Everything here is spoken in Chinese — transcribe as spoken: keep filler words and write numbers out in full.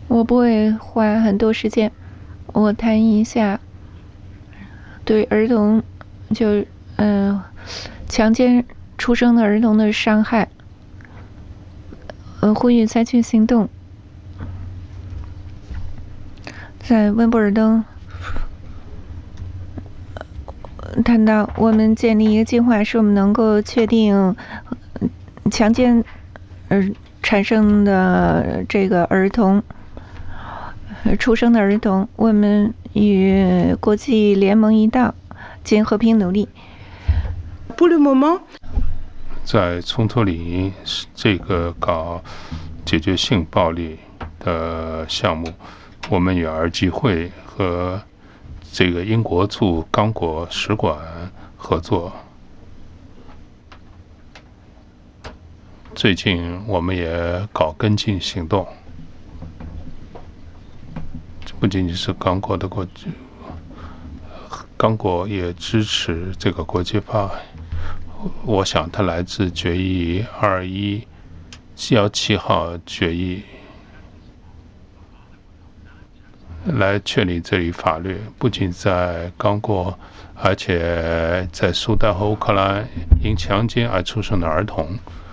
我不会花很多时间，我谈一下对儿童就嗯、呃、强奸出生的儿童的伤害，呃，呼吁采取行动。在温布尔登谈到，我们建立一个计划，使我们能够确定强奸而产生的这个儿童出生的儿童，我们与国际联盟一道，尽和平努力。 在冲突里，这个搞解决性暴力的项目，我们与儿基会和这个英国驻刚果使馆合作。最近我们也搞跟进行动，不仅仅是刚果的国际，刚果也支持这个国际法。我想它来自决议二一幺七号决议，来确立这一法律，不仅在刚果，而且在苏丹和乌克兰因强奸而出生的儿童，